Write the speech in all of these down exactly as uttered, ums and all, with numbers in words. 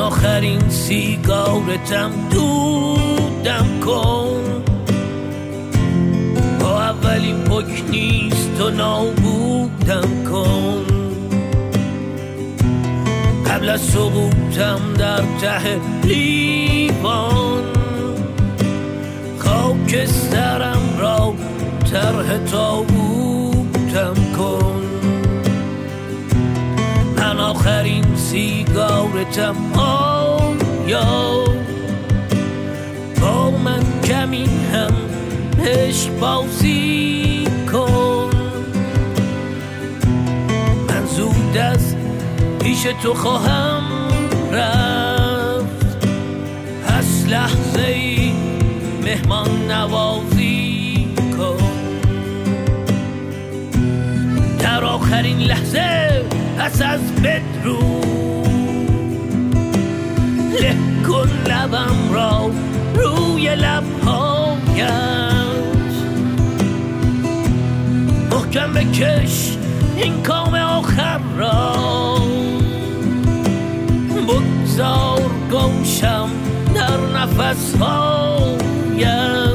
آخرین سیگارتم دودم کن، با اولین پک نیست و نابودم کن. قبل از سقوطم در ته لیوان، خاکسترم را طرح تابوتم کن. من آخرین سیگارتم، آیا با من کمی هم عشق بازی کن. من زود از پیش تو خواهم رفت، پس لحظه ای مهمان نوازی کن. در آخرین لحظه پس از بدرود، له کن لبم را روی لبهایت، محکم بکش این کام آخر را، بگذار گمشم در نفسهایت.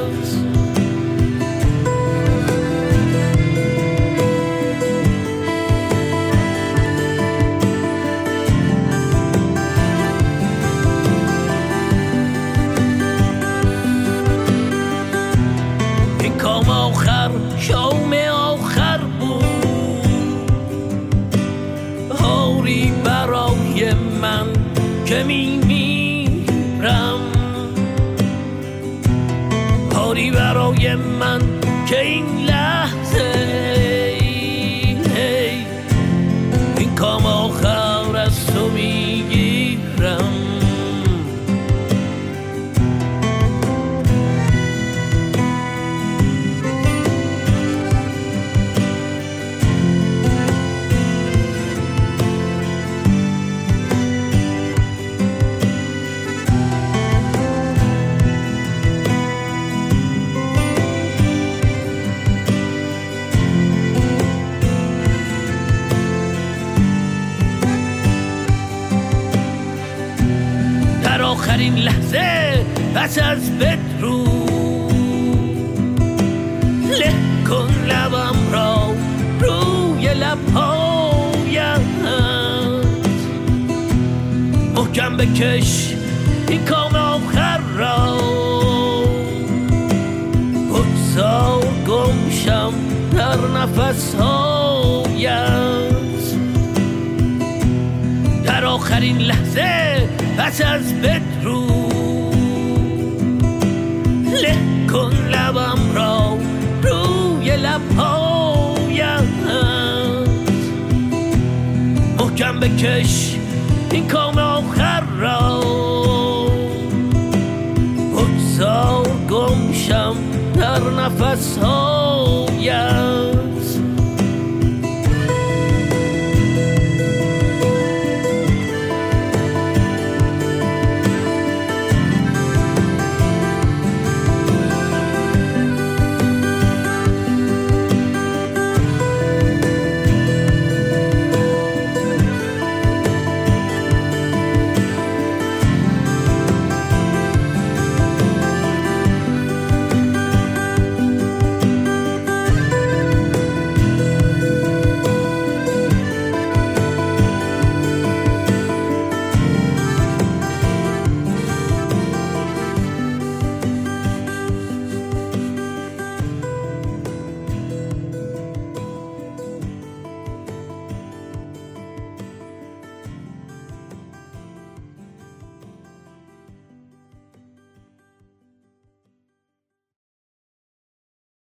کام آخر شام آخر بود، هاری برای من که می میرم، هاری برای من که این لحظه این کام آخر از تو میگیرم. آخرین لحظه پس از بدرود، له کن لبم را روی لبهایت، محکم بکش این کام آخر را، بگذار گمشم در نفسهایت. در آخرین لحظه پس از بدرود، له کن لبم را روی لبهایت، محکم بکش این کام آخر را، بگذار گمشم در نفسها.